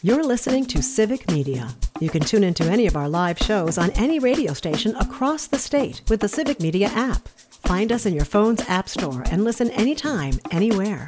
You're listening to Civic Media. You can tune into any of our live shows on any radio station across the state with the Civic Media app. Find us in your phone's app store and listen anytime, anywhere.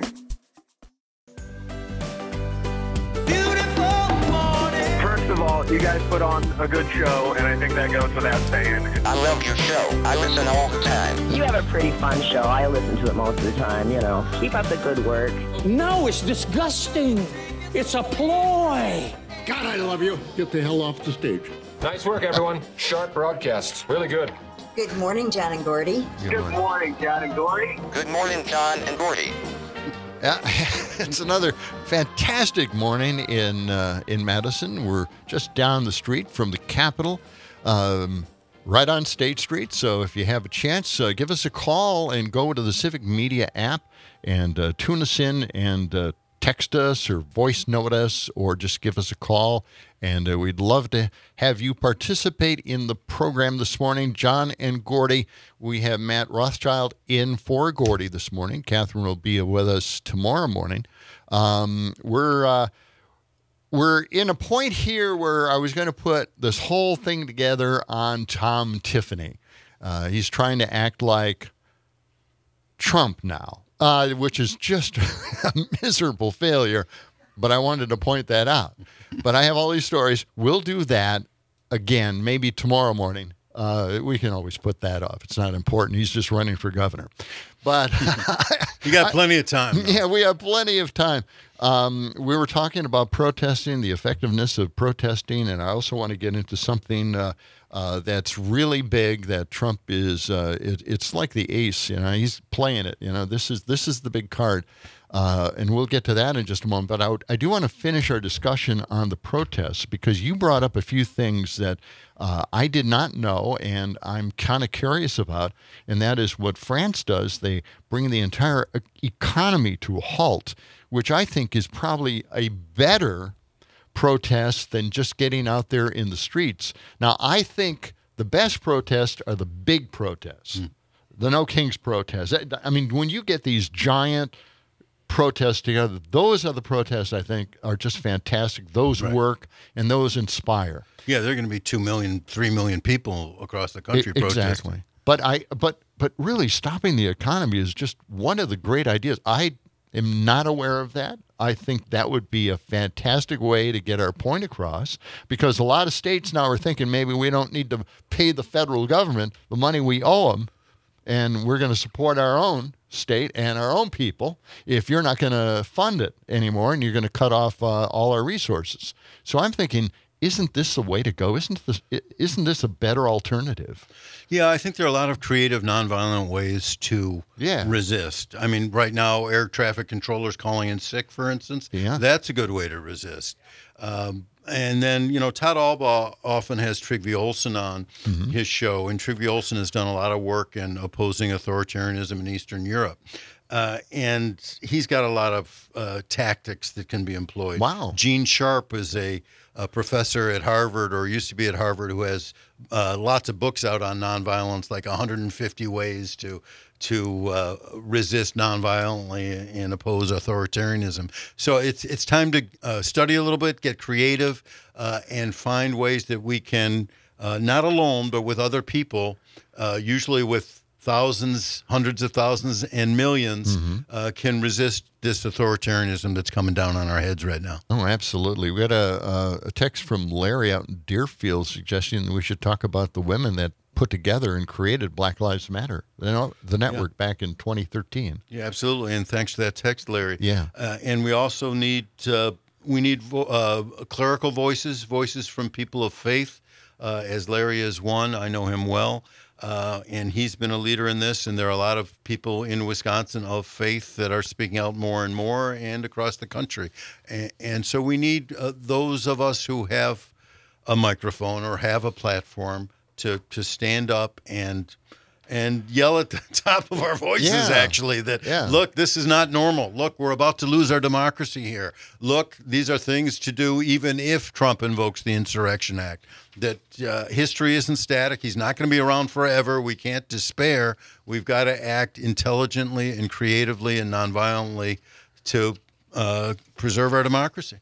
First of all, you guys put on a good show, and I think that goes without saying. I love your show. I listen all the time. You have a pretty fun show. I listen to it most of the time, you know. Keep up the good work. No, it's disgusting. It's a ploy. God, I love you. Get the hell off the stage. Nice work, everyone. Sharp broadcast. Really good. Good morning, John and Gordy. Good morning, John and Gordy. Good morning, John and Gordy. It's another fantastic morning in Madison. We're just down the street from the Capitol, right on State Street. So if you have a chance, give us a call and go to the Civic Media app and tune us in and text us or voice note us or just give us a call. And we'd love to have you participate in the program this morning. John and Gordy, we have Matt Rothschild in for Gordy this morning. Catherine will be with us tomorrow morning. We're in a point here where I was going to put this whole thing together on Tom Tiffany. He's trying to act like Trump now. Which is just a miserable failure, but I wanted to point that out. But I have all these stories. We'll do that again, maybe tomorrow morning. We can always put that off. It's not important. He's just running for governor. But you got plenty of time. Yeah, we have plenty of time. We were talking about protesting, the effectiveness of protesting, and I also want to get into something that's really big that Trump is. It's like the ace, you know. He's playing it. You know, this is the big card, and we'll get to that in just a moment. But I do want to finish our discussion on the protests because you brought up a few things that I did not know, and I'm kind of curious about, and that is what France does. They bring the entire economy to a halt, which I think is probably a better protest than just getting out there in the streets. Now, I think the best protests are the big protests, the No Kings protests. I mean, when you get these giant protests together, those are the protests I think are just fantastic. Those work and those inspire. Yeah, they're going to be 2 million, 3 million people across the country protesting. Exactly. But really stopping the economy is just one of the great ideas. I am not aware of that. I think that would be a fantastic way to get our point across because a lot of states now are thinking maybe we don't need to pay the federal government the money we owe them, and we're going to support our own state and our own people if you're not going to fund it anymore and you're going to cut off all our resources. So I'm thinking, isn't this the way to go? Isn't this a better alternative? Yeah, I think there are a lot of creative, nonviolent ways to resist. I mean, right now, air traffic controllers calling in sick, for instance, that's a good way to resist. And then, you know, Todd Albaugh often has Trygve Olsen on his show, and Trygve Olsen has done a lot of work in opposing authoritarianism in Eastern Europe. And he's got a lot of tactics that can be employed. Wow. Gene Sharp is a professor at Harvard, or used to be at Harvard, who has lots of books out on nonviolence, like 150 ways to resist nonviolently and oppose authoritarianism. So it's time to study a little bit, get creative, and find ways that we can, not alone, but with other people, usually with thousands, hundreds of thousands, and millions, can resist this authoritarianism that's coming down on our heads right now. Oh, absolutely. We got a text from Larry out in Deerfield suggesting that we should talk about the women that put together and created Black Lives Matter, the network back in 2013. Yeah, absolutely. And thanks for that text, Larry. Yeah. And we also need clerical voices from people of faith, as Larry is one. I know him well. And he's been a leader in this, and there are a lot of people in Wisconsin of faith that are speaking out more and more and across the country. And so we need those of us who have a microphone or have a platform to stand up and yell at the top of our voices, actually, that, look, this is not normal. Look, we're about to lose our democracy here. Look, these are things to do even if Trump invokes the Insurrection Act. That history isn't static. He's not going to be around forever. We can't despair. We've got to act intelligently and creatively and nonviolently to preserve our democracy.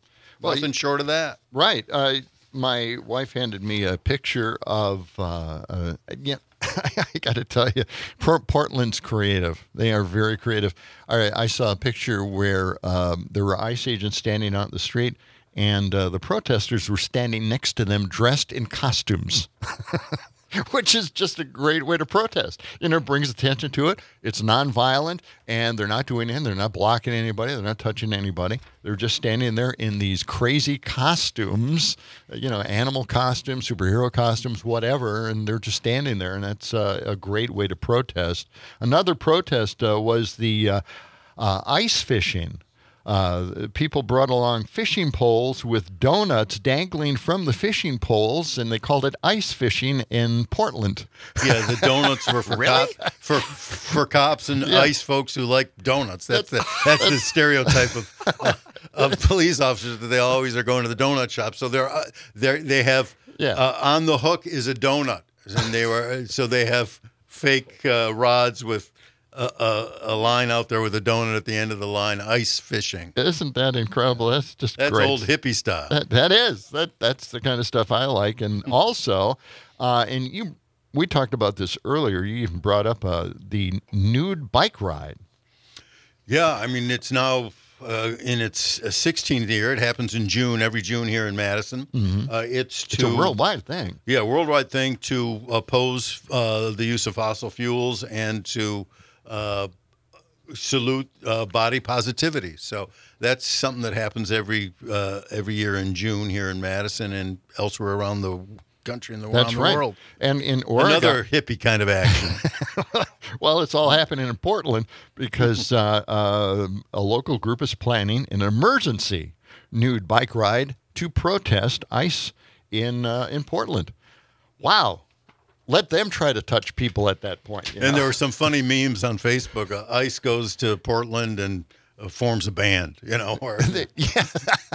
Well, Nothing short of that. Right. My wife handed me a picture of, yeah, I got to tell you, Portland's creative. They are very creative. All right, I saw a picture where there were ICE agents standing out in the street, and the protesters were standing next to them dressed in costumes. Which is just a great way to protest. It brings attention to it. It's nonviolent, and they're not doing anything. They're not blocking anybody. They're not touching anybody. They're just standing there in these crazy costumes, animal costumes, superhero costumes, whatever, and they're just standing there, and that's a great way to protest. Another protest was the ice fishing. People brought along fishing poles with donuts dangling from the fishing poles, and they called it ice fishing in Portland. Yeah, the donuts were for Really? for cops and ice folks who like donuts. That's the stereotype of police officers, that they always are going to the donut shop. So they have on the hook is a donut, and they have fake rods with a line out there with a donut at the end of the line, ice fishing. Isn't that incredible? That's just That's great. old hippie style. That's the kind of stuff I like. And also, we talked about this earlier. You even brought up the nude bike ride. Yeah, I mean, it's now in its 16th year. It happens in June, every June here in Madison. Mm-hmm. It's a worldwide thing. Yeah, worldwide thing to oppose the use of fossil fuels and to salute body positivity. So that's something that happens every year in June here in Madison and elsewhere around the country and around the world. And in Oregon, another hippie kind of action. Well, it's all happening in Portland because a local group is planning an emergency nude bike ride to protest ICE in Portland. Wow. Let them try to touch people at that point. And there were some funny memes on Facebook. ICE goes to Portland and forms a band, Or... Yeah.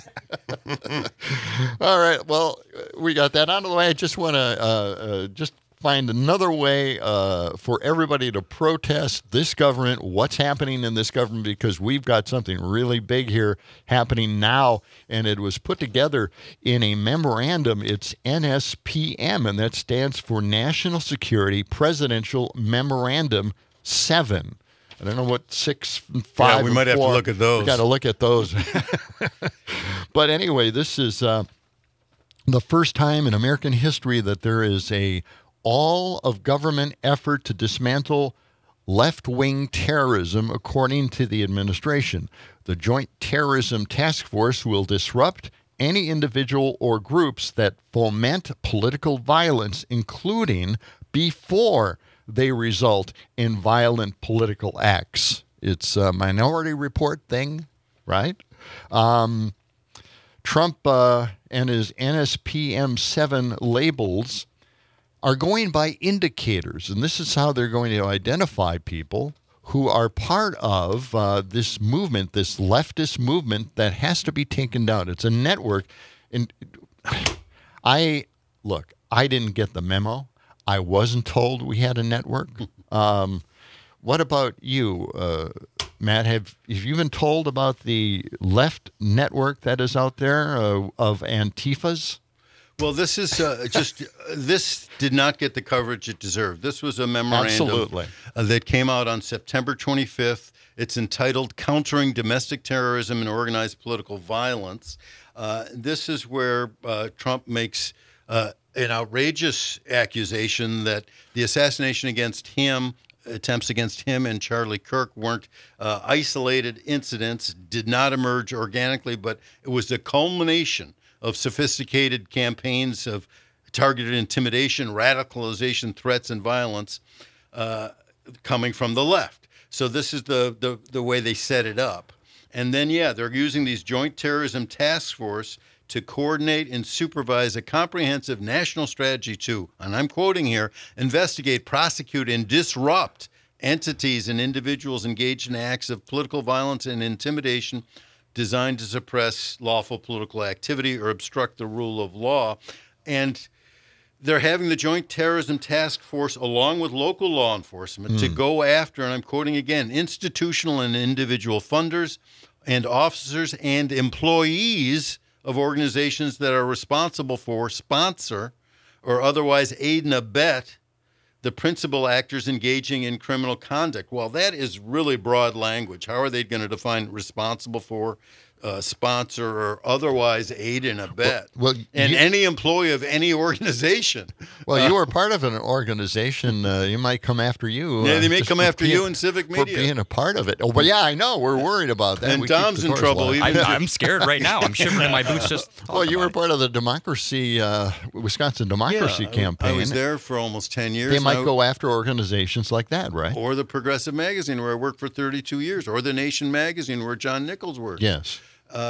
All right. Well, we got that out of the way. I just want to just find another way for everybody to protest this government, what's happening in this government, because we've got something really big here happening now, and it was put together in a memorandum. It's NSPM, and that stands for National Security Presidential Memorandum 7. I don't know what 6, 5, yeah, we might have to look at those. We got to look at those. But anyway, this is the first time in American history that there is a all-of-government effort to dismantle left-wing terrorism, according to the administration. The Joint Terrorism Task Force will disrupt any individual or groups that foment political violence, including before they result in violent political acts. It's a Minority Report thing, right? Trump and his NSPM 7 labels are going by indicators, and this is how they're going to identify people who are part of this movement, this leftist movement that has to be taken down. It's a network. And I didn't get the memo. I wasn't told we had a network. What about you, Matt? Have you been told about the left network that is out there of Antifas? Well, this is this did not get the coverage it deserved. This was a memorandum that came out on September 25th. It's entitled Countering Domestic Terrorism and Organized Political Violence. This is where Trump makes an outrageous accusation that the assassination against him, attempts against him and Charlie Kirk weren't isolated incidents, did not emerge organically, but it was the culmination of sophisticated campaigns of targeted intimidation, radicalization, threats, and violence coming from the left. So this is the way they set it up. And then, they're using these Joint Terrorism Task Force to coordinate and supervise a comprehensive national strategy to, and I'm quoting here, investigate, prosecute, and disrupt entities and individuals engaged in acts of political violence and intimidation designed to suppress lawful political activity or obstruct the rule of law. And they're having the Joint Terrorism Task Force, along with local law enforcement, to go after, and I'm quoting again, institutional and individual funders and officers and employees of organizations that are responsible for, sponsor, or otherwise aid and abet the principal actors engaging in criminal conduct. Well, that is really broad language. How are they going to define responsible for, sponsor, or otherwise aid and abet? And any employee of any organization. Well, you are part of an organization. You might come after you. Yeah, they may come after you in civic media. For being a part of it. Oh, but yeah, I know. We're worried about that. And Tom's in trouble. I'm scared right now. I'm shivering in my boots just. Well, you were part of the democracy, Wisconsin Democracy campaign. I was there for almost 10 years. They might go after organizations like that, right? Or the Progressive Magazine, where I worked for 32 years, or the Nation Magazine, where John Nichols worked. Yes.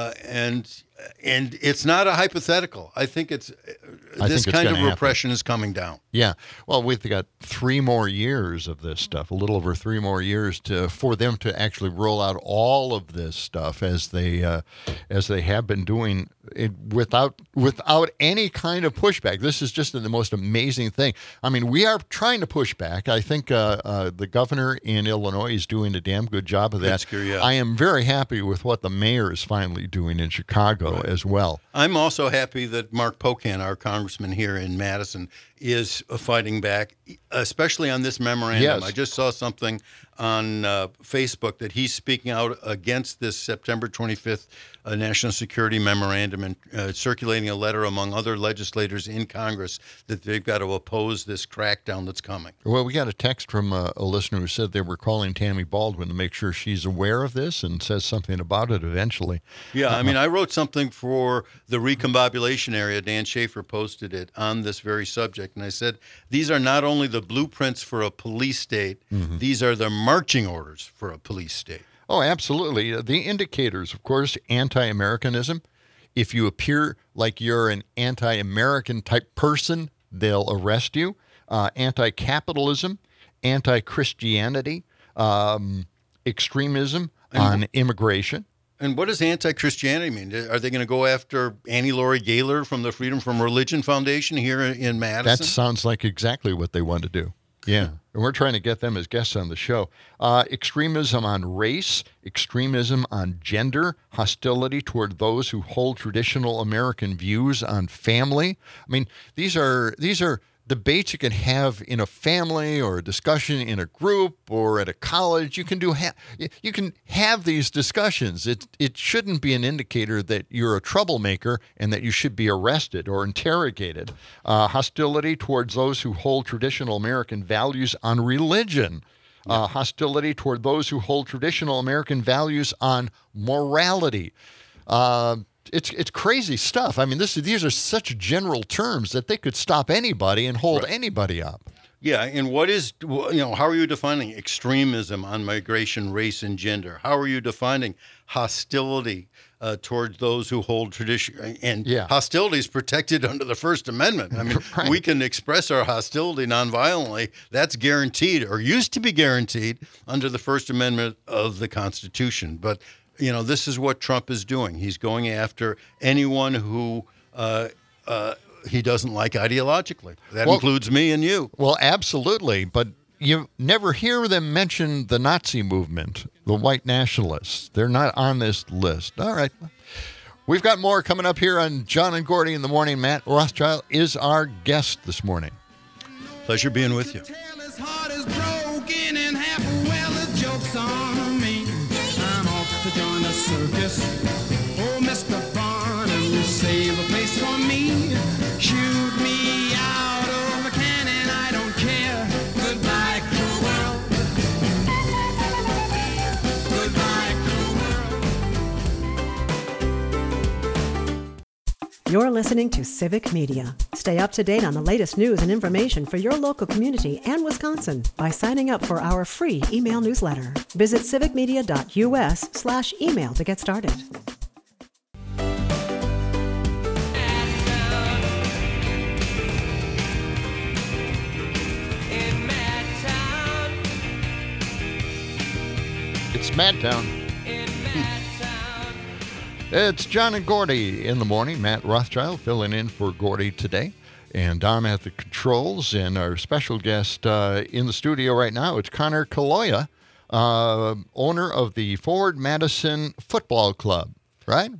And it's not a hypothetical. I think this kind of repression is coming down. Yeah. Well, we've got 3 more years of this stuff, a little over 3 more years for them to actually roll out all of this stuff as they have been doing it without any kind of pushback. This is just the most amazing thing. I mean, we are trying to push back. I think the governor in Illinois is doing a damn good job of that. Yeah. I am very happy with what the mayor is finally doing in Chicago as well. I'm also happy that Mark Pocan, our congressman here in Madison, is fighting back, especially on this memorandum. Yes. I just saw something on Facebook that he's speaking out against this September 25th National Security Memorandum and circulating a letter among other legislators in Congress that they've got to oppose this crackdown that's coming. Well, we got a text from a listener who said they were calling Tammy Baldwin to make sure she's aware of this and says something about it eventually. Yeah, I mean, I wrote something for the recombobulation area. Dan Schaefer posted it on this very subject, and I said, these are not only the blueprints for a police state, these are the marching orders for a police state. Oh, absolutely. The indicators, of course, anti-Americanism. If you appear like you're an anti-American type person, they'll arrest you. Anti-capitalism, anti-Christianity, extremism on immigration. And what does anti-Christianity mean? Are they going to go after Annie Laurie Gaylor from the Freedom from Religion Foundation here in Madison? That sounds like exactly what they want to do. Yeah, and we're trying to get them as guests on the show. Extremism on race, extremism on gender, hostility toward those who hold traditional American views on family. I mean, these are debates you can have in a family or a discussion in a group or at a college. You can you can have these discussions. It shouldn't be an indicator that you're a troublemaker and that you should be arrested or interrogated. Hostility towards those who hold traditional American values on religion. Hostility toward those who hold traditional American values on morality. It's crazy stuff. I mean, these are such general terms that they could stop anybody and hold anybody up. Yeah, and how are you defining extremism on migration, race, and gender? How are you defining hostility towards those who hold tradition? And hostility is protected under the First Amendment. I mean, we can express our hostility nonviolently. That's guaranteed, or used to be guaranteed, under the First Amendment of the Constitution. But this is what Trump is doing. He's going after anyone who he doesn't like ideologically. That includes me and you. Well, absolutely. But you never hear them mention the Nazi movement, the white nationalists. They're not on this list. All right. We've got more coming up here on John and Gordy in the Morning. Matt Rothschild is our guest this morning. Pleasure being with you. Join the circus. Oh, Mr. Barnum, save a place for me. Shoot me out of a cannon, I don't care. Goodbye, cruel world. Goodbye, cruel world. You're listening to Civic Media. Stay up to date on the latest news and information for your local community and Wisconsin by signing up for our free email newsletter. Visit civicmedia.us/email to get started. It's Madtown. It's John and Gordy in the morning. Matt Rothschild filling in for Gordy today. And I'm at the controls, and our special guest in the studio right now, it's Connor Kaloya, owner of the Forward Madison Football Club, right?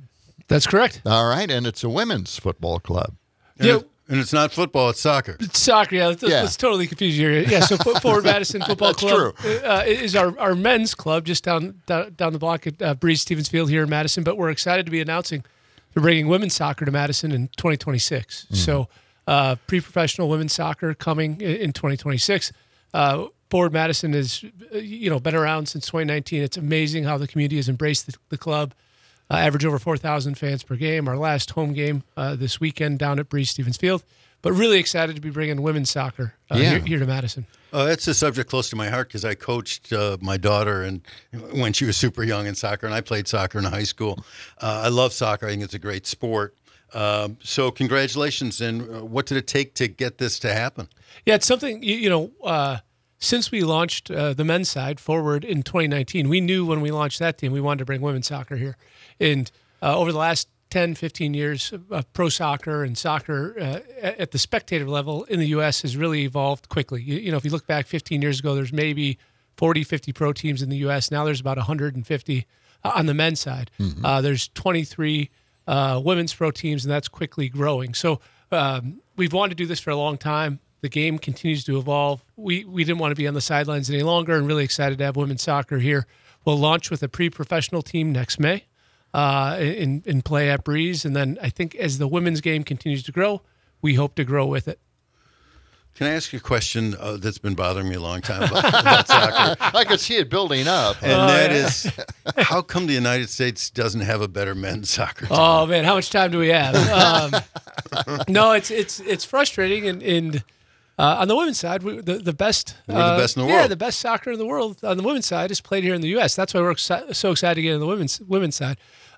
That's correct. All right, and it's a women's football club. And it's not football, it's soccer. It's soccer, yeah. Let's totally confuse you here. Yeah, so Forward Madison Football Club is our men's club just down the block at Breeze Stevens Field here in Madison. But we're excited to be announcing we're bringing women's soccer to Madison in 2026. So pre-professional women's soccer coming in 2026. Forward Madison has been around since 2019. It's amazing how the community has embraced the club. Average over 4,000 fans per game. Our last home game this weekend down at Breeze Stevens Field. But really excited to be bringing women's soccer here to Madison. It's a subject close to my heart because I coached my daughter and when she was super young in soccer, and I played soccer in high school. I love soccer. I think it's a great sport. So congratulations. And what did it take to get this to happen? Yeah, it's something, since we launched the men's side Forward in 2019, we knew when we launched that team we wanted to bring women's soccer here. And over the last 10, 15 years, pro soccer and soccer at the spectator level in the U.S. has really evolved quickly. If you look back 15 years ago, there's maybe 40, 50 pro teams in the U.S. Now there's about 150 on the men's side. Mm-hmm. There's 23 women's pro teams, and that's quickly growing. So we've wanted to do this for a long time. The game continues to evolve. We didn't want to be on the sidelines any longer and really excited to have women's soccer here. We'll launch with a pre-professional team next May in play at Breeze. And then I think as the women's game continues to grow, we hope to grow with it. Can I ask you a question that's been bothering me a long time about soccer? I could see it building up. And that is, how come the United States doesn't have a better men's soccer team? Oh, man, how much time do we have? No, it's frustrating. And on the women's side, the best. We're the best in the world. Yeah, the best soccer in the world on the women's side is played here in the U.S. That's why we're so excited to get in the women's side.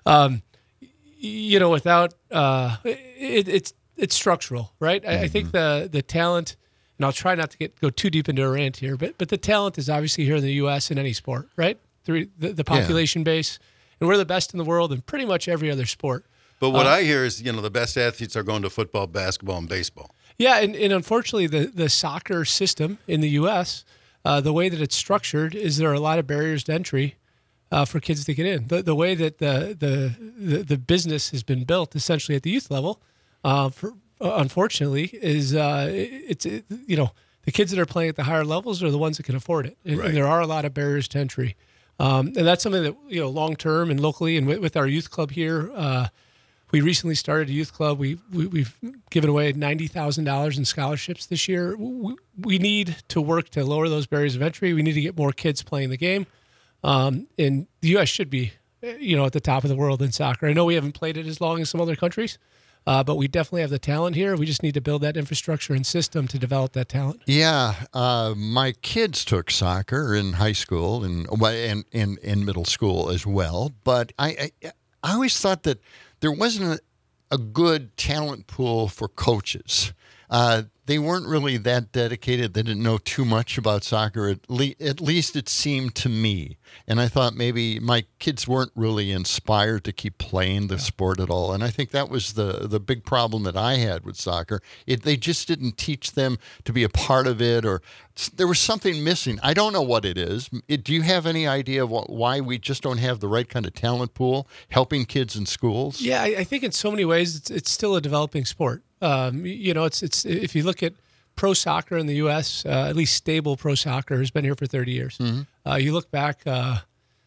Without it's structural, right? Mm-hmm. I think the talent, and I'll try not to go too deep into a rant here, but the talent is obviously here in the U.S. in any sport, right? Through the population base, and we're the best in the world in pretty much every other sport. But what I hear is, the best athletes are going to football, basketball, and baseball. Yeah, and unfortunately, the soccer system in the U.S., the way that it's structured is there are a lot of barriers to entry for kids to get in. The way that the business has been built, essentially at the youth level, unfortunately, is the kids that are playing at the higher levels are the ones that can afford it, and there are a lot of barriers to entry, and that's something that long term and locally and with our youth club here. We recently started a youth club. We've given away $90,000 in scholarships this year. We need to work to lower those barriers of entry. We need to get more kids playing the game. And the U.S. should be, at the top of the world in soccer. I know we haven't played it as long as some other countries, but we definitely have the talent here. We just need to build that infrastructure and system to develop that talent. Yeah, my kids took soccer in high school and in middle school as well. But I always thought that there wasn't a good talent pool for coaches. They weren't really that dedicated. They didn't know too much about soccer, at least it seemed to me. And I thought maybe my kids weren't really inspired to keep playing the sport at all. And I think that was the big problem that I had with soccer. They just didn't teach them to be a part of it, or there was something missing. I don't know what it is. Do you have any idea of why we just don't have the right kind of talent pool helping kids in schools? Yeah, I think in so many ways it's still a developing sport. It's if you look at pro soccer in the U.S., at least stable pro soccer has been here for 30 years. Mm-hmm. You look back, I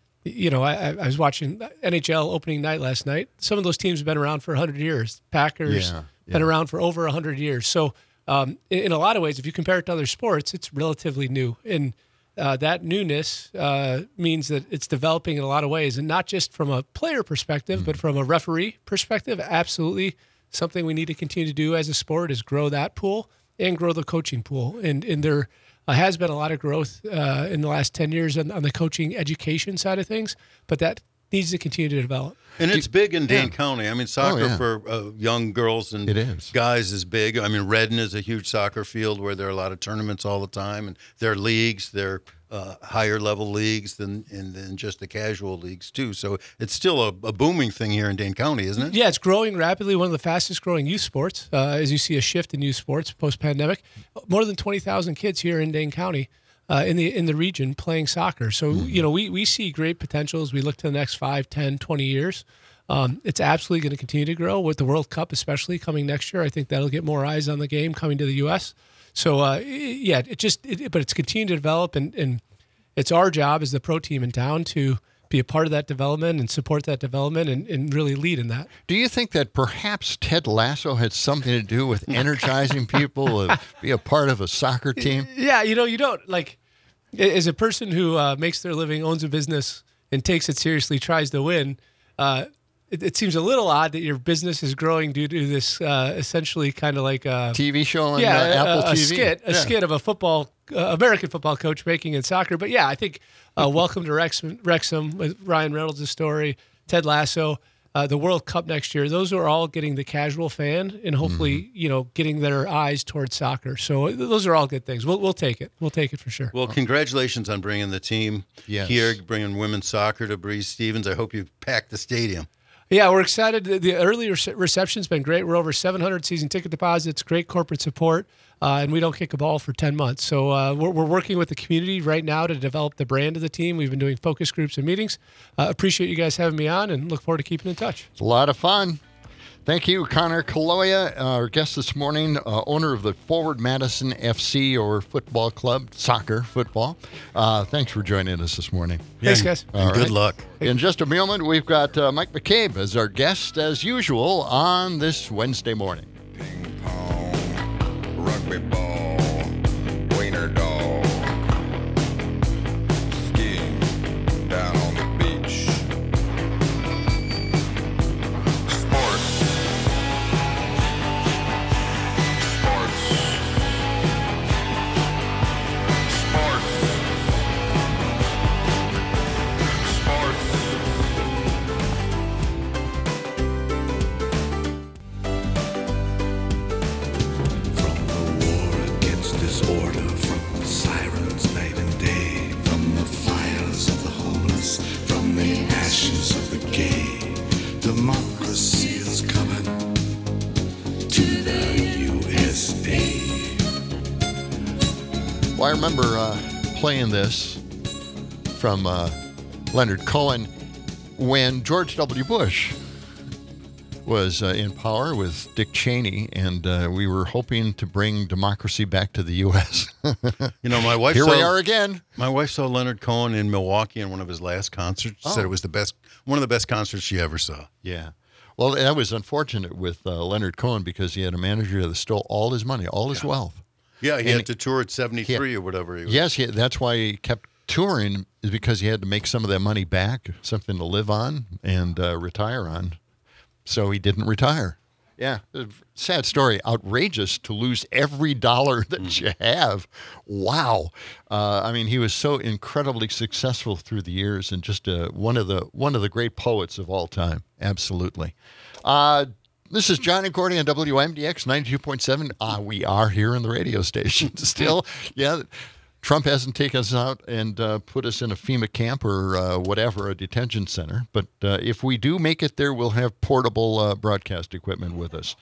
was watching NHL opening night last night. Some of those teams have been around for 100 years. Packers been around for over 100 years. So in a lot of ways, if you compare it to other sports, it's relatively new. And that newness means that it's developing in a lot of ways, and not just from a player perspective, but from a referee perspective. Absolutely. Something we need to continue to do as a sport is grow that pool and grow the coaching pool. And there has been a lot of growth in the last 10 years on the coaching education side of things, but that needs to continue to develop. And it's big in Dane County. I mean, soccer for young girls and guys is big. I mean, Redden is a huge soccer field where there are a lot of tournaments all the time, and there are leagues. They're higher level leagues than just the casual leagues too. So it's still a booming thing here in Dane County, isn't it? Yeah, it's growing rapidly. One of the fastest growing youth sports, as you see a shift in youth sports post-pandemic. More than 20,000 kids here in Dane County in the region playing soccer. So, we see great potential as we look to the next 5, 10, 20 years. It's absolutely going to continue to grow with the World Cup, especially coming next year. I think that'll get more eyes on the game coming to the U.S. So, but it's continuing to develop, and it's our job as the pro team in town to be a part of that development and support that development and really lead in that. Do you think that perhaps Ted Lasso had something to do with energizing people to be a part of a soccer team? Yeah, you don't, like, as a person who makes their living, owns a business, and takes it seriously, tries to win, it seems a little odd that your business is growing due to this essentially kind of like a TV show on Apple TV. A skit of a American football coach making in soccer. But yeah, I think Welcome to Wrexham with Ryan Reynolds' story, Ted Lasso, the World Cup next year. Those are all getting the casual fan and hopefully, getting their eyes towards soccer. So those are all good things. We'll take it. We'll take it for sure. Well, congratulations on bringing the team here, bringing women's soccer to Breese Stevens. I hope you packed the stadium. Yeah, we're excited. The early reception's been great. We're over 700 season ticket deposits, great corporate support, and we don't kick a ball for 10 months. So we're working with the community right now to develop the brand of the team. We've been doing focus groups and meetings. Appreciate you guys having me on and look forward to keeping in touch. It's a lot of fun. Thank you, Connor Kaloya, our guest this morning, owner of the Forward Madison FC or football club, soccer, football. Thanks for joining us this morning. Thanks, guys. Good luck. In just a moment, we've got Mike McCabe as our guest, as usual, on this Wednesday morning. Ping pong, rugby ball, wiener dog, skiing down on the beach. Well, I remember playing this from Leonard Cohen when George W. Bush was in power with Dick Cheney, and we were hoping to bring democracy back to the U.S. My wife we are again. My wife saw Leonard Cohen in Milwaukee in one of his last concerts. Said it was one of the best concerts she ever saw. Yeah. Well, that was unfortunate with Leonard Cohen because he had a manager that stole all his money, all his wealth. Yeah, he had to tour at 73 or whatever he was. Yes, that's why he kept touring, is because he had to make some of that money back, something to live on and retire on. So he didn't retire. Yeah, sad story. Outrageous to lose every dollar that you have. Wow. I mean, he was so incredibly successful through the years and just one of the great poets of all time. Absolutely. This is John and Gordy on WMDX 92.7. We are here in the radio station still. Yeah, Trump hasn't taken us out and put us in a FEMA camp or whatever, a detention center. But if we do make it there, we'll have portable broadcast equipment with us.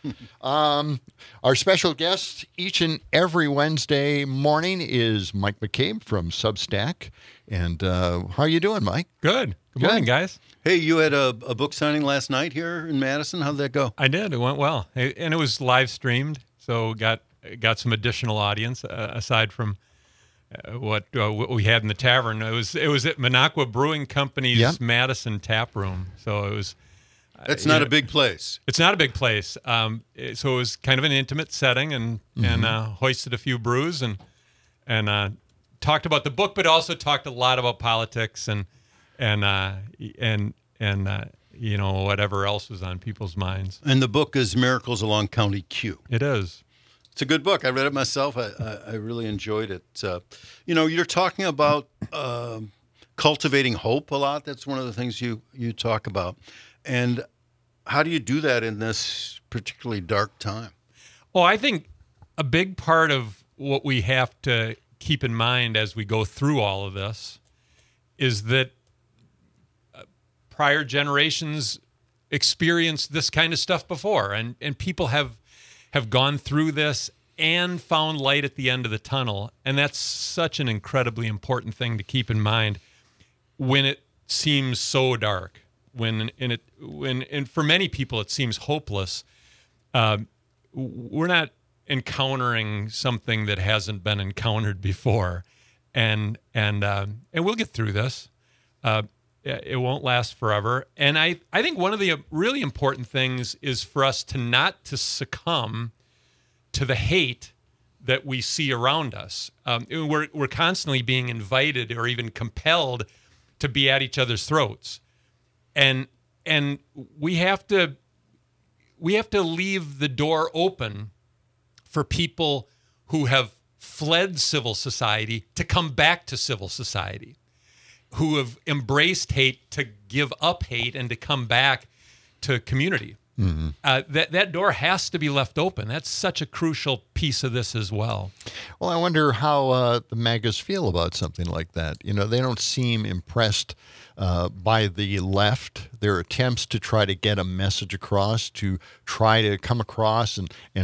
Our special guest each and every Wednesday morning is Mike McCabe from Substack. And how are you doing, Mike? Good. Good morning, guys. Hey, you had a book signing last night here in Madison. How'd that go? I did. It went well. And it was live streamed, so got some additional audience aside from what we had in the tavern. It was at Minocqua Brewing Company's Madison Tap Room. So it was. That's not a big place. It's not a big place. So it was kind of an intimate setting, and hoisted a few brews and talked about the book, but also talked a lot about politics and whatever else was on people's minds. And the book is Miracles Along County Q. It is. It's a good book. I read it myself. I really enjoyed it. You're talking about cultivating hope a lot. That's one of the things you talk about. And how do you do that in this particularly dark time? Well, I think a big part of what we have to keep in mind as we go through all of this is that prior generations experienced this kind of stuff before, and people have gone through this and found light at the end of the tunnel, and that's such an incredibly important thing to keep in mind when it seems so dark. when for many people it seems hopeless. We're not encountering something that hasn't been encountered before, and we'll get through this. It won't last forever. And I think one of the really important things is for us not to succumb to the hate that we see around us. We're constantly being invited or even compelled to be at each other's throats. And we have to leave the door open for people who have fled civil society to come back to civil society, who have embraced hate to give up hate and to come back to community. Mm-hmm. That door has to be left open. That's such a crucial piece of this as well. Well, I wonder how the MAGAs feel about something like that. You know, they don't seem impressed by the left, their attempts to try to get a message across, to try to come across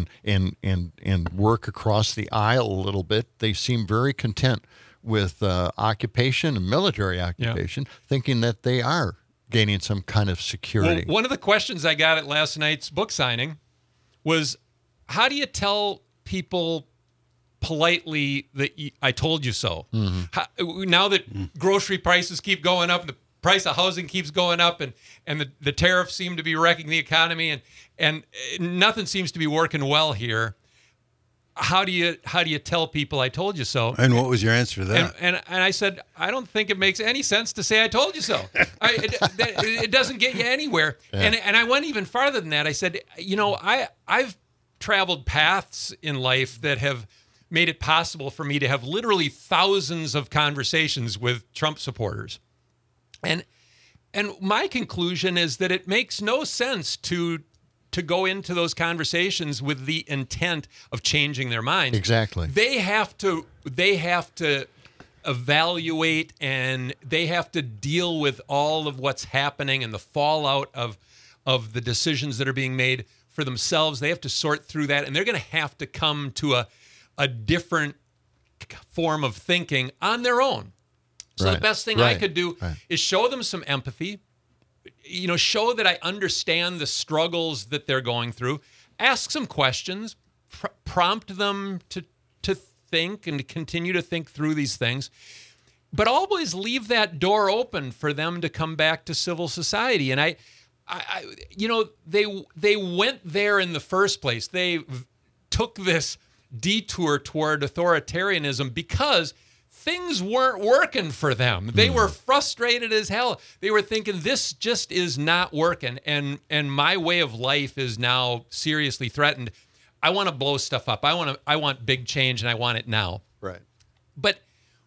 and work across the aisle a little bit. They seem very content with occupation and military occupation, thinking that they are gaining some kind of security. Well, one of the questions I got at last night's book signing was, how do you tell people politely that I told you so? Mm-hmm. Now that grocery prices keep going up, the price of housing keeps going up, and the tariffs seem to be wrecking the economy, and nothing seems to be working well here. How do you tell people I told you so? And what was your answer to that? And I said, I don't think it makes any sense to say I told you so. It doesn't get you anywhere. Yeah. And I went even farther than that. I said, I've traveled paths in life that have made it possible for me to have literally thousands of conversations with Trump supporters. And my conclusion is that it makes no sense to go into those conversations with the intent of changing their mind. Exactly. They have to evaluate, and they have to deal with all of what's happening and the fallout of the decisions that are being made for themselves. They have to sort through that, and they're going to have to come to a different form of thinking on their own. So the best thing I could do is show them some empathy, show that I understand the struggles that they're going through, ask some questions, prompt them to think and to continue to think through these things, but always leave that door open for them to come back to civil society. And they went there in the first place. They took this detour toward authoritarianism because things weren't working for them. They were frustrated as hell. They were thinking, this just is not working, and my way of life is now seriously threatened. I want to blow stuff up. I want big change, and I want it now. Right. But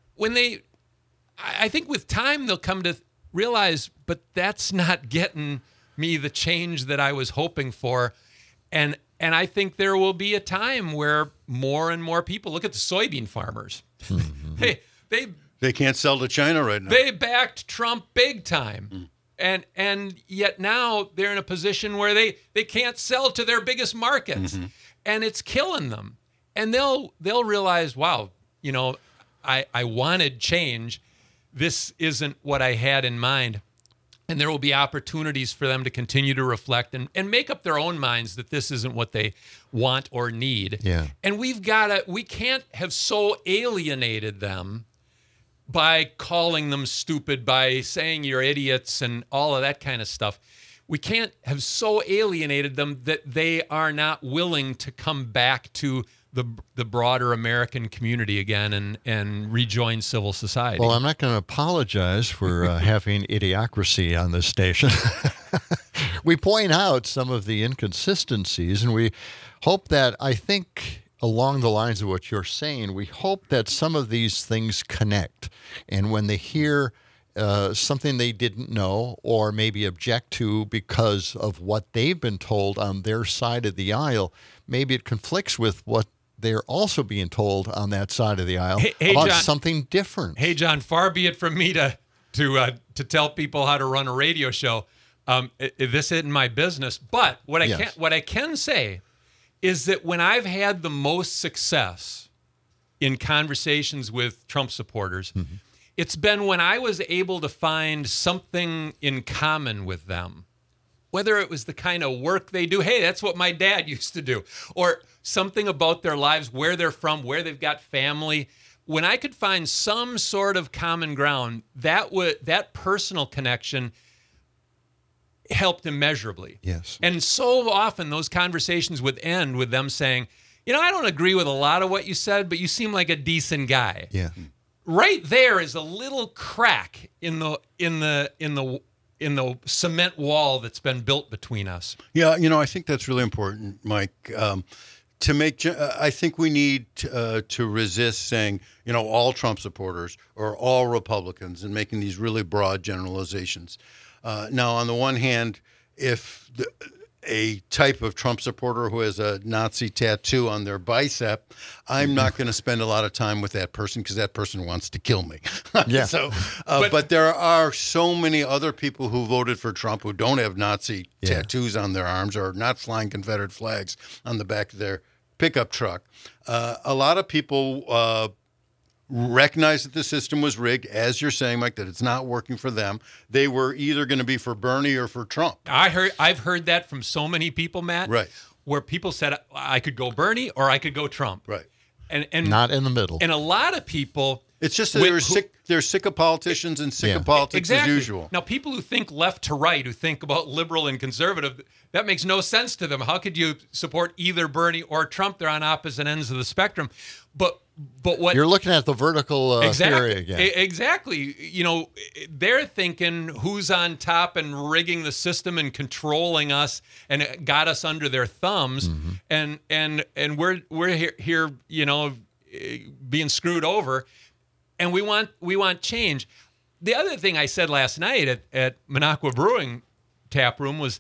I think with time they'll come to realize, but that's not getting me the change that I was hoping for, and I think there will be a time where more and more people look at the soybean farmers. Hey, they can't sell to China right now. They backed Trump big time. And yet now they're in a position where they can't sell to their biggest markets. Mm-hmm. And it's killing them. And they'll realize, wow, I wanted change. This isn't what I had in mind. And there will be opportunities for them to continue to reflect and make up their own minds that this isn't what they want or need. Yeah. And we can't have so alienated them by calling them stupid, by saying you're idiots and all of that kind of stuff. We can't have so alienated them that they are not willing to come back to the broader American community again and rejoin civil society. Well, I'm not going to apologize for having idiocracy on this station. We point out some of the inconsistencies, and we hope that, I think, along the lines of what you're saying, we hope that some of these things connect. And when they hear something they didn't know or maybe object to because of what they've been told on their side of the aisle, maybe it conflicts with what they're also being told on that side of the aisle about John, something different. Hey, John, far be it from me to tell people how to run a radio show. This isn't my business. But what I can say is that when I've had the most success in conversations with Trump supporters, It's been when I was able to find something in common with them, whether it was the kind of work they do. Hey, that's what my dad used to do, or something about their lives, where they're from, where they've got family. When I could find some sort of common ground, that personal connection helped immeasurably. Yes. And so often those conversations would end with them saying, I don't agree with a lot of what you said, but you seem like a decent guy. Yeah. Right there is a little crack in the cement wall that's been built between us. Yeah, I think that's really important, Mike. I think we need to resist saying, all Trump supporters or all Republicans and making these really broad generalizations. Now, on the one hand, if a type of Trump supporter who has a Nazi tattoo on their bicep, I'm not going to spend a lot of time with that person because that person wants to kill me. Yeah. But there are so many other people who voted for Trump who don't have Nazi tattoos on their arms or not flying Confederate flags on the back of their pickup truck. A lot of people recognize that the system was rigged, as you're saying, Mike, that it's not working for them. They were either going to be for Bernie or for Trump. I've heard that from so many people, Matt. Right. Where people said I could go Bernie or I could go Trump. Right. And not in the middle. And a lot of people. It's just that they're sick of politicians and sick of politics as usual. Now, people who think left to right, who think about liberal and conservative, that makes no sense to them. How could you support either Bernie or Trump? They're on opposite ends of the spectrum. But what you're looking at the vertical theory again. Exactly. They're thinking who's on top and rigging the system and controlling us and got us under their thumbs, and we're here, being screwed over. And we want change. The other thing I said last night at Minocqua Brewing Tap Room was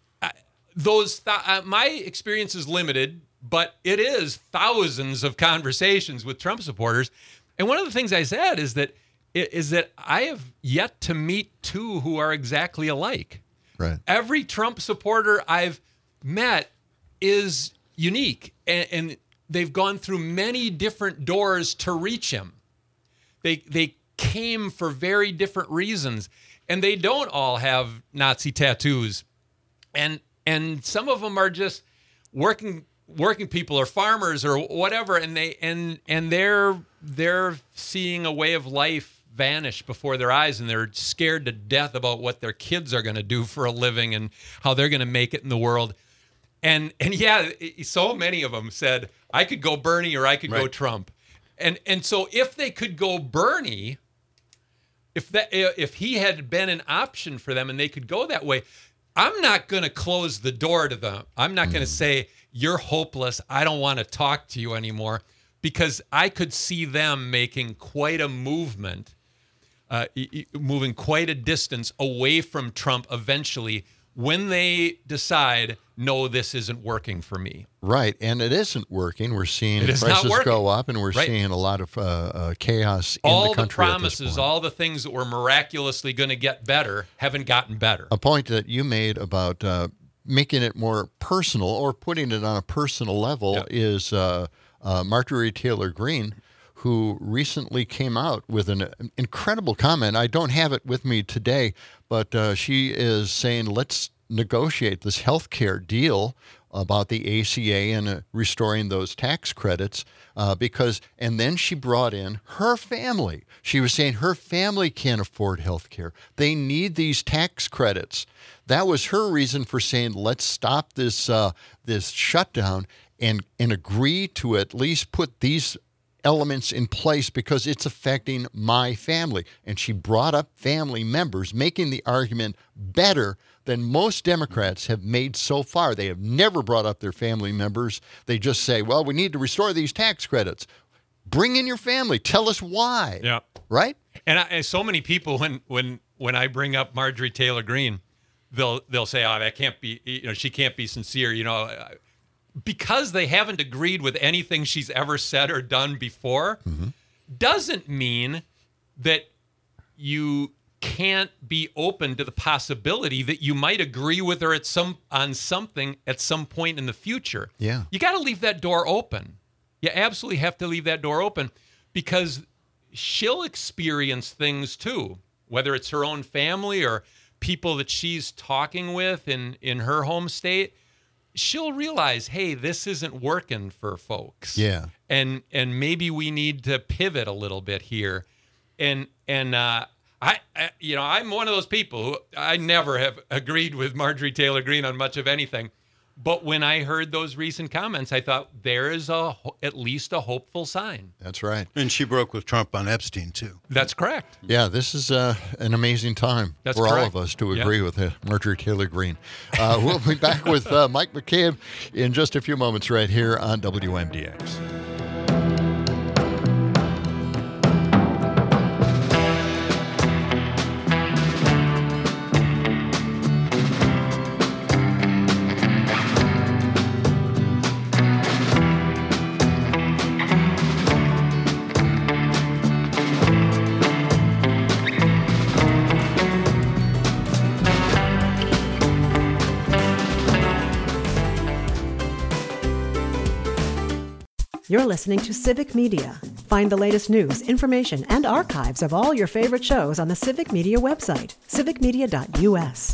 my experience is limited, but it is thousands of conversations with Trump supporters. And one of the things I said is that I have yet to meet two who are exactly alike. Right. Every Trump supporter I've met is unique, and they've gone through many different doors to reach him. They came for very different reasons, and they don't all have Nazi tattoos, and some of them are just working people or farmers or whatever, and they're seeing a way of life vanish before their eyes, and they're scared to death about what their kids are going to do for a living and how they're going to make it in the world. And so many of them said, I could go Bernie or I could go Trump. And so if they could go Bernie, if he had been an option for them and they could go that way, I'm not going to close the door to them. I'm not going to say, you're hopeless, I don't want to talk to you anymore, because I could see them making quite a movement, moving quite a distance away from Trump eventually when they decide, no, this isn't working for me. Right, and it isn't working. We're seeing prices go up, and we're seeing a lot of chaos in the country. All the promises, all the things that were miraculously going to get better haven't gotten better. A point that you made about making it more personal or putting it on a personal level is Marjorie Taylor Greene, who recently came out with an incredible comment. I don't have it with me today, but she is saying, let's negotiate this health care deal about the ACA and restoring those tax credits and then she brought in her family. She was saying her family can't afford health care. They need these tax credits. That was her reason for saying, let's stop this shutdown and agree to at least put these elements in place because it's affecting my family. And she brought up family members, making the argument better than most Democrats have made so far. They have never brought up their family members. They just say, well, we need to restore these tax credits. Bring in your family. Tell us why. Yeah. Right? And so many people, when I bring up Marjorie Taylor Greene, they'll say, oh, that can't be, she can't be sincere, because they haven't agreed with anything she's ever said or done before, doesn't mean that you can't be open to the possibility that you might agree with her on something at some point in the future. Yeah. You got to leave that door open. You absolutely have to leave that door open because she'll experience things too, whether it's her own family or people that she's talking with in her home state. She'll realize, hey, this isn't working for folks. Yeah. And maybe we need to pivot a little bit here. And I'm one of those people who I never have agreed with Marjorie Taylor Greene on much of anything. But when I heard those recent comments, I thought there is at least a hopeful sign. That's right. And she broke with Trump on Epstein, too. That's correct. Yeah, this is an amazing time for all of us to agree with Marjorie Taylor Greene. We'll be back with Mike McCabe in just a few moments right here on WMDX. You're listening to Civic Media. Find the latest news, information, and archives of all your favorite shows on the Civic Media website, civicmedia.us.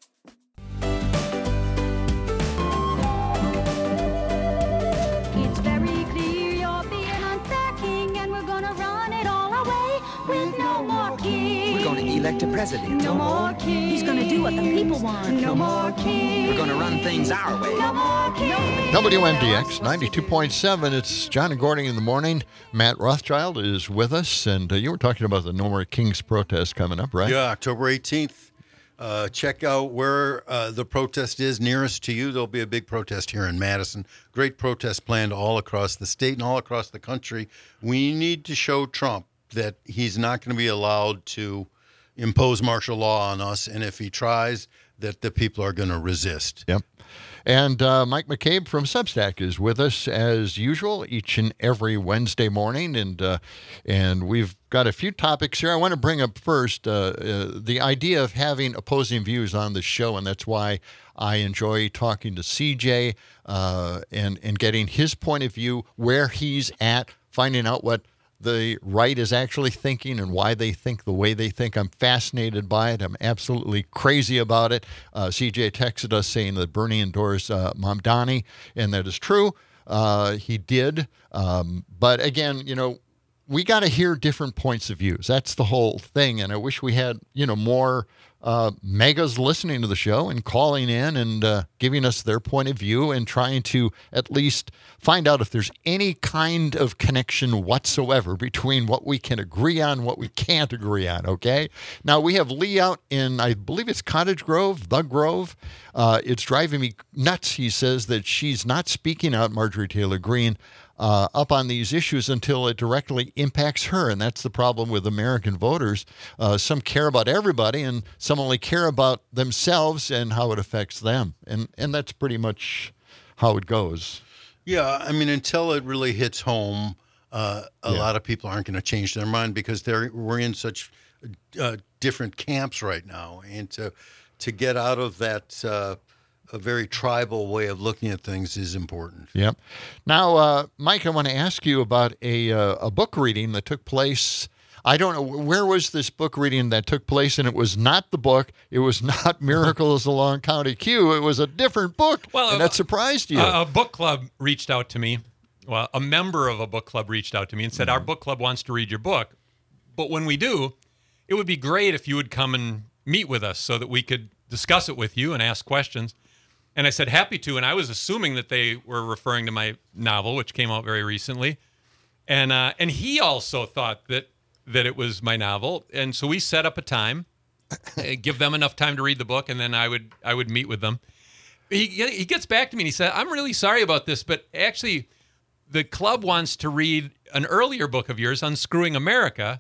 It's very clear you're being unfair, King, and we're gonna run it all away with no more King. We're going to elect a president. No more King. He's gonna do what the people want. No more King. We're going to run things our way. No more King. WMDX 92.7. It's John and Gordon in the morning. Matt Rothschild is with us, and you were talking about the No More Kings protest coming up, right? Yeah, October 18th. Check out where the protest is nearest to you. There'll be a big protest here in Madison. Great protest planned all across the state and all across the country. We need to show Trump that he's not going to be allowed to impose martial law on us, and if he tries, that the people are going to resist. Yep. And Mike McCabe from Substack is with us as usual each and every Wednesday morning, and we've got a few topics here. I want to bring up first the idea of having opposing views on the show, and that's why I enjoy talking to CJ and getting his point of view, where he's at, finding out what the right is actually thinking and why they think the way they think. I'm fascinated by it. I'm absolutely crazy about it. CJ texted us saying that Bernie endorsed Mamdani, and that is true. He did. But again, we got to hear different points of views. That's the whole thing. And I wish we had, more megas listening to the show and calling in and giving us their point of view and trying to at least find out if there's any kind of connection whatsoever between what we can agree on and what we can't agree on, okay? Now, we have Lee out in, I believe it's Cottage Grove, The Grove. It's driving me nuts, he says, that she's not speaking out, Marjorie Taylor Greene, up on these issues until it directly impacts her. And that's the problem with American voters. Some care about everybody, and some only care about themselves and how it affects them. And that's pretty much how it goes. Yeah, I mean, until it really hits home, a lot of people aren't going to change their mind because we're in such different camps right now. And to get out of that a very tribal way of looking at things is important. Yep. Now, Mike, I want to ask you about a book reading that took place. I don't know, where was this book reading that took place? And it was not the book. It was not Miracles Along County Q. It was a different book. Well, and that surprised you. A book club reached out to me. Well, a member of a book club reached out to me and said, our book club wants to read your book. But when we do, it would be great if you would come and meet with us so that we could discuss it with you and ask questions. And I said, happy to. And I was assuming that they were referring to my novel, which came out very recently. And he also thought that it was my novel. And so we set up a time, give them enough time to read the book, and then I would meet with them. He gets back to me and he said, I'm really sorry about this, but actually the club wants to read an earlier book of yours, Unscrewing America.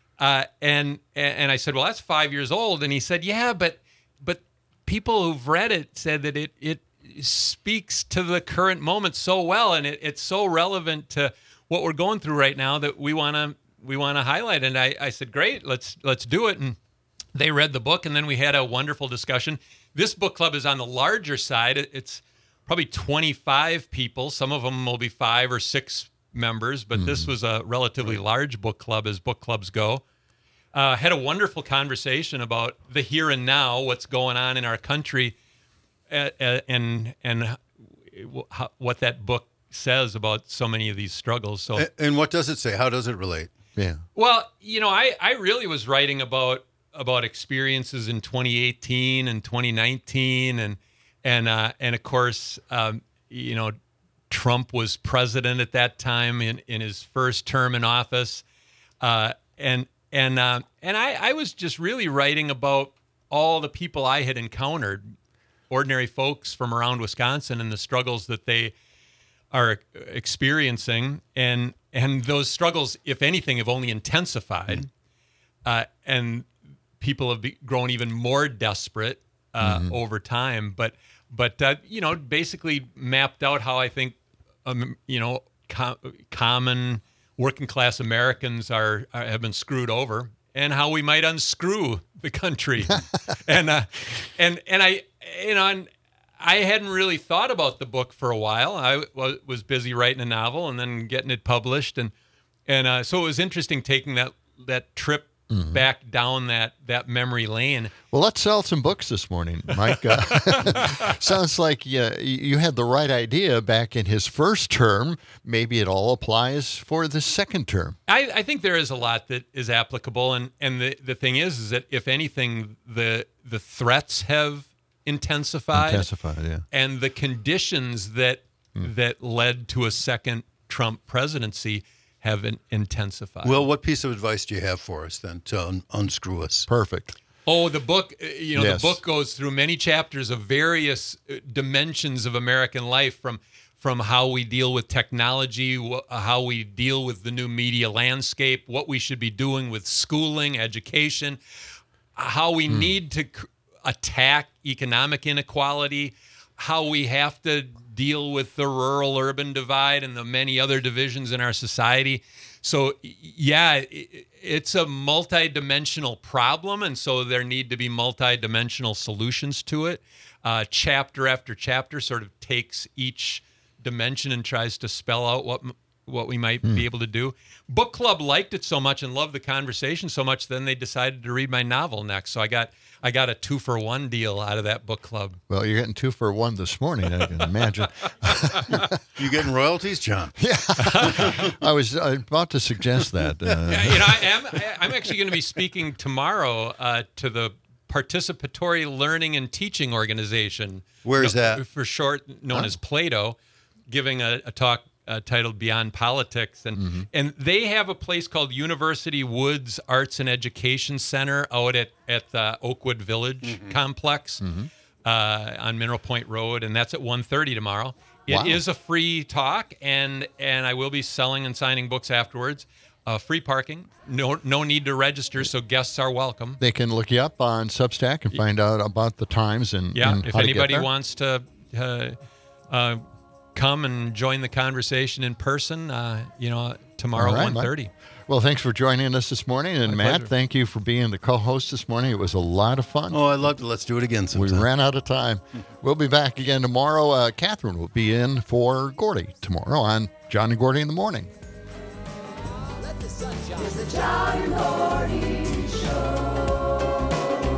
And I said, well, that's 5 years old. And he said, yeah, but people who've read it said that it speaks to the current moment so well, and it's so relevant to what we're going through right now that we want to highlight. And I said, great, let's do it. And they read the book, and then we had a wonderful discussion. This book club is on the larger side. It's probably 25 people. Some of them will be 5 or 6 members, but this was a relatively large book club, as book clubs go. Had a wonderful conversation about the here and now, what's going on in our country, and what that book says about so many of these struggles. So, and what does it say? How does it relate? Yeah. Well, I really was writing about experiences in 2018 and 2019, and of course, Trump was president at that time in his first term in office, and I was just really writing about all the people I had encountered, ordinary folks from around Wisconsin, and the struggles that they are experiencing, and those struggles, if anything, have only intensified, and people have grown even more desperate over time. But basically mapped out how I think common working class Americans have been screwed over, and how we might unscrew the country. and I hadn't really thought about the book for a while. I was busy writing a novel and then getting it published, and so it was interesting taking that trip back down that memory lane. Well, let's sell some books this morning, Mike. Sounds like you had the right idea back in his first term. Maybe it all applies for the second term. I think there is a lot that is applicable, and the thing is that if anything, the threats have intensified, yeah. And the conditions that led to a second Trump presidency have intensified. Well, what piece of advice do you have for us then to unscrew us? Perfect. Oh, the book, Yes. The book goes through many chapters of various dimensions of American life, from how we deal with technology, how we deal with the new media landscape, what we should be doing with schooling, education, how we need to attack economic inequality, how we have to deal with the rural-urban divide and the many other divisions in our society. So, yeah, it's a multidimensional problem, and so there need to be multidimensional solutions to it. Chapter after chapter sort of takes each dimension and tries to spell out what we might be able to do. Book club liked it so much and loved the conversation so much, then they decided to read my novel next. So I got a 2-for-1 deal out of that book club. Well, you're getting 2 for 1 this morning, I can imagine. You getting royalties, John? Yeah. I was about to suggest that. I'm actually going to be speaking tomorrow to the Participatory Learning and Teaching Organization. Where is that? For short, known as Plato, giving a talk titled Beyond Politics. And they have a place called University Woods Arts and Education Center out at the Oakwood Village complex on Mineral Point Road, and that's at 1:30 tomorrow. It is a free talk, and I will be selling and signing books afterwards. Free parking, no need to register, so guests are welcome. They can look you up on Substack and find out about the times and if how anybody to get there. wants to come and join the conversation in person, tomorrow at 1:30. Well, thanks for joining us this morning. And My Matt, pleasure. thank you for being the co-host this morning. It was a lot of fun. Oh, I loved it. Let's do it again sometime. We ran out of time. We'll be back again tomorrow. Catherine will be in for Gordy tomorrow on John and Gordy in the Morning. It's the John and Gordy Show.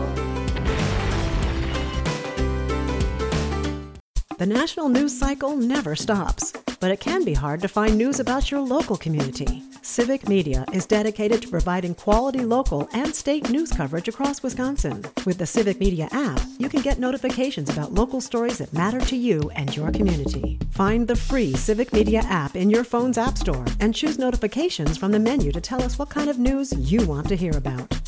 The national news cycle never stops, but it can be hard to find news about your local community. Civic Media is dedicated to providing quality local and state news coverage across Wisconsin. With the Civic Media app, you can get notifications about local stories that matter to you and your community. Find the free Civic Media app in your phone's app store and choose notifications from the menu to tell us what kind of news you want to hear about.